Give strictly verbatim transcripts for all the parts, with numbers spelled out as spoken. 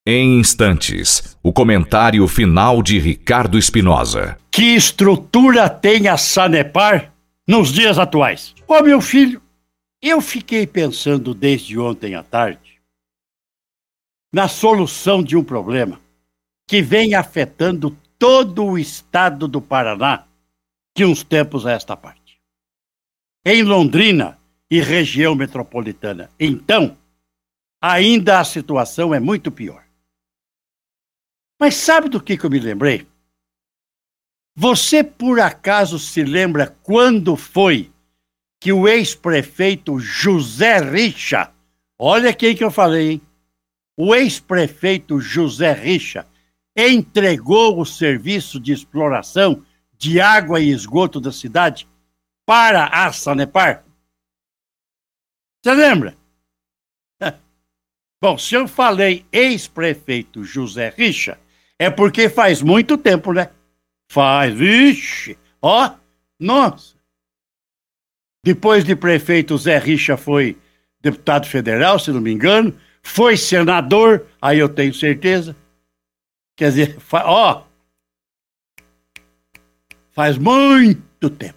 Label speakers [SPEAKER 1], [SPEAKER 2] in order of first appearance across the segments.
[SPEAKER 1] Em instantes, o comentário final de Ricardo Espinosa.
[SPEAKER 2] Que estrutura tem a Sanepar nos dias atuais? Ô, meu filho, eu fiquei pensando desde ontem à tarde na solução de um problema que vem afetando todo o estado do Paraná de uns tempos a esta parte. Em Londrina e região metropolitana, então, ainda a situação é muito pior. Mas sabe do que, que eu me lembrei? Você, por acaso, se lembra quando foi que o ex-prefeito José Richa, olha quem que eu falei, hein? O ex-prefeito José Richa entregou o serviço de exploração de água e esgoto da cidade para a Sanepar? Você lembra? Bom, se eu falei ex-prefeito José Richa, é porque faz muito tempo, né? Faz, vixe, ó, nossa. Depois de prefeito, Zé Richa foi deputado federal, se não me engano, foi senador, aí eu tenho certeza. Quer dizer, fa- ó, faz muito tempo.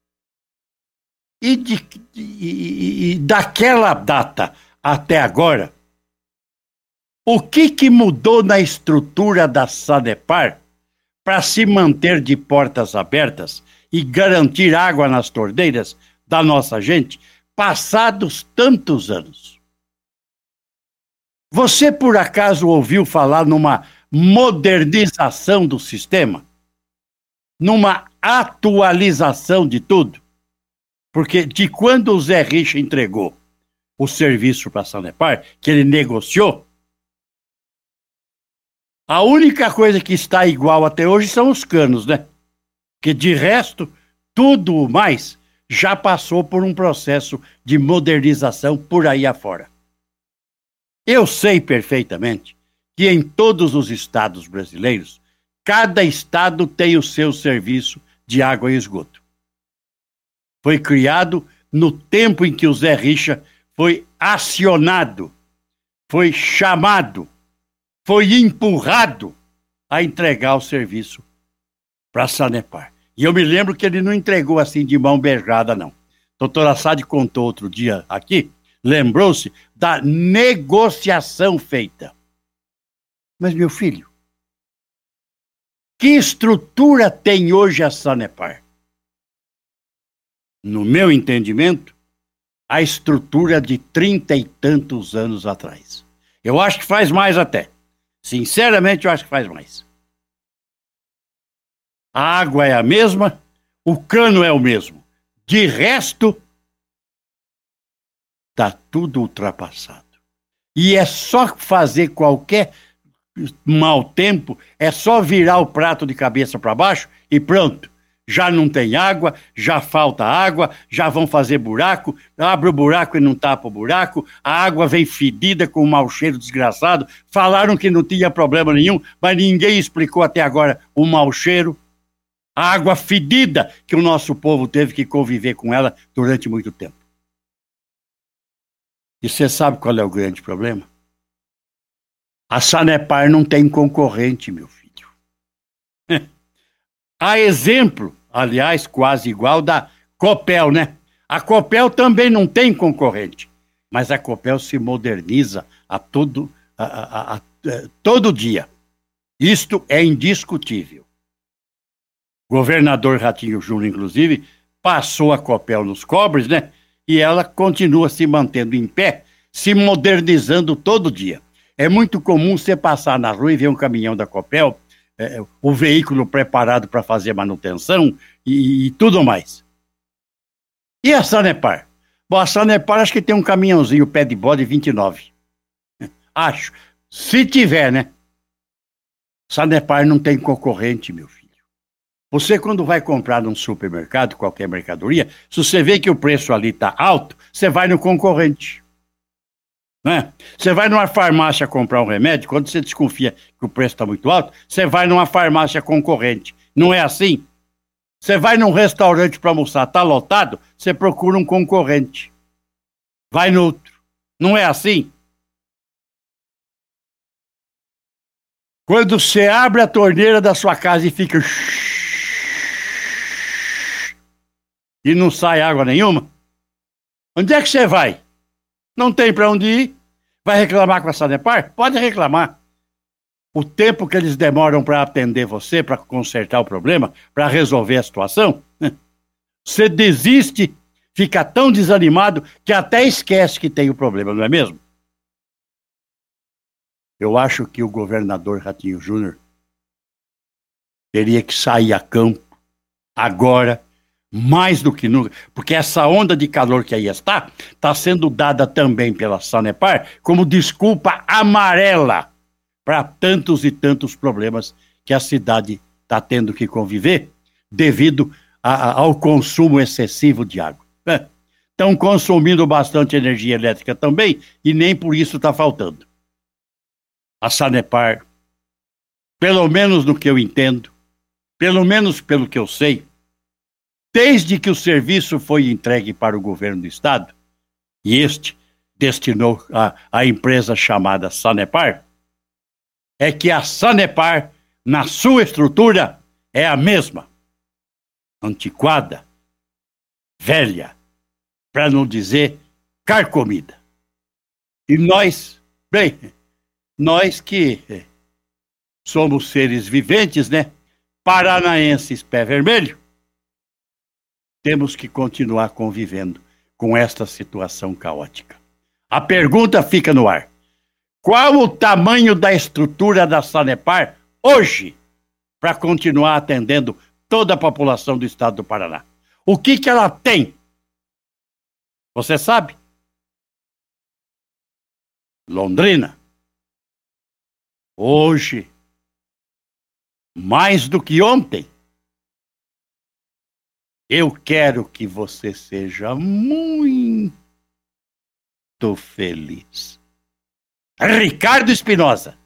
[SPEAKER 2] E, de, e, e daquela data até agora, o que, que mudou na estrutura da Sanepar para se manter de portas abertas e garantir água nas torneiras da nossa gente, passados tantos anos? Você, por acaso, ouviu falar numa modernização do sistema? Numa atualização de tudo? Porque de quando o Zé Richa entregou o serviço para a Sanepar, que ele negociou, a única coisa que está igual até hoje são os canos, né? Porque de resto, tudo mais já passou por um processo de modernização por aí afora. Eu sei perfeitamente que em todos os estados brasileiros, cada estado tem o seu serviço de água e esgoto. Foi criado no tempo em que o Zé Richa foi acionado, foi chamado, foi empurrado a entregar o serviço para a Sanepar. E eu me lembro que ele não entregou assim de mão beijada, não. Doutor Assad contou outro dia aqui, lembrou-se da negociação feita. Mas, meu filho, que estrutura tem hoje a Sanepar? No meu entendimento, a estrutura de trinta e tantos anos atrás. Eu acho que faz mais até. Sinceramente, eu acho que faz mais. A água é a mesma, o cano é o mesmo. De resto, está tudo ultrapassado. E é só fazer qualquer mau tempo, é só virar o prato de cabeça para baixo e pronto. Já não tem água, já falta água, já vão fazer buraco, abre o buraco e não tapa o buraco, a água vem fedida com um mau cheiro desgraçado, falaram que não tinha problema nenhum, mas ninguém explicou até agora o mau cheiro. A água fedida que o nosso povo teve que conviver com ela durante muito tempo. E você sabe qual é o grande problema? A Sanepar não tem concorrente, meu filho. Há exemplo, aliás, quase igual da Copel, né? A Copel também não tem concorrente, mas a Copel se moderniza a todo, a, a, a, a, todo dia. Isto é indiscutível. O governador Ratinho Júnior, inclusive, passou a Copel nos cobres, né? E ela continua se mantendo em pé, se modernizando todo dia. É muito comum você passar na rua e ver um caminhão da Copel, é, o veículo preparado para fazer manutenção e, e tudo mais. E a Sanepar? Bom, a Sanepar acho que tem um caminhãozinho pé de bode vinte e nove. Acho. Se tiver, né? Sanepar não tem concorrente, meu filho. Você, quando vai comprar num supermercado, qualquer mercadoria, se você vê que o preço ali está alto, você vai no concorrente. Né? Você vai numa farmácia comprar um remédio, quando você desconfia que o preço está muito alto, você vai numa farmácia concorrente. Não é assim? Você vai num restaurante para almoçar, está lotado, você procura um concorrente. Vai no outro. Não é assim? Quando você abre a torneira da sua casa e fica... e não sai água nenhuma, onde é que você vai? Não tem para onde ir? Vai reclamar com a Sanepar? Pode reclamar. O tempo que eles demoram para atender você, para consertar o problema, para resolver a situação, você desiste, fica tão desanimado que até esquece que tem o problema, não é mesmo? Eu acho que o governador Ratinho Júnior teria que sair a campo agora, mais do que nunca, porque essa onda de calor que aí está, está sendo dada também pela Sanepar como desculpa amarela para tantos e tantos problemas que a cidade está tendo que conviver devido a, a, ao consumo excessivo de água. Estão é. consumindo bastante energia elétrica também e nem por isso está faltando. A Sanepar, pelo menos no que eu entendo, pelo menos pelo que eu sei, desde que o serviço foi entregue para o governo do estado, e este destinou a, a empresa chamada Sanepar, é que a Sanepar, na sua estrutura, é a mesma. Antiquada, velha, para não dizer carcomida. E nós, bem, nós que somos seres viventes, né? Paranaenses pé vermelho, temos que continuar convivendo com esta situação caótica. A pergunta fica no ar. Qual o tamanho da estrutura da Sanepar hoje para continuar atendendo toda a população do estado do Paraná? O que que ela tem? Você sabe? Londrina. Hoje, mais do que ontem, eu quero que você seja muito feliz. Ricardo Espinosa.